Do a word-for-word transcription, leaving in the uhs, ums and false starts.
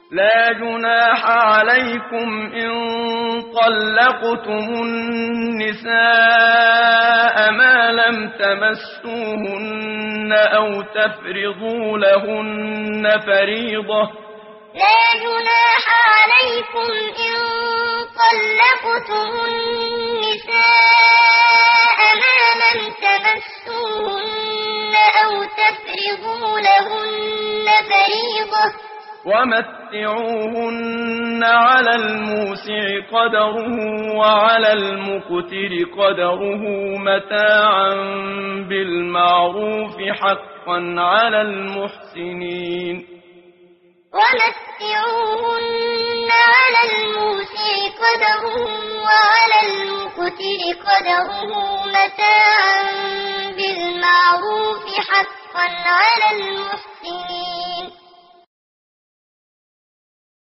لا جناح عليكم إن طلقتم النساء ما لم تمسوهن أو تفرضوا لهن فريضة. لا جناح عليكم إن طلقتم النساء ما لم تمسوهن أو تفرضوا لهن فريضة. ومتعوهن على الموسع قدره وعلى المقتر قدره متاعا بالمعروف حقا على المحسنين. ومتعوهن على الموسع قدره وعلى المقتر قدره متاعا بالمعروف حقا على المحسنين.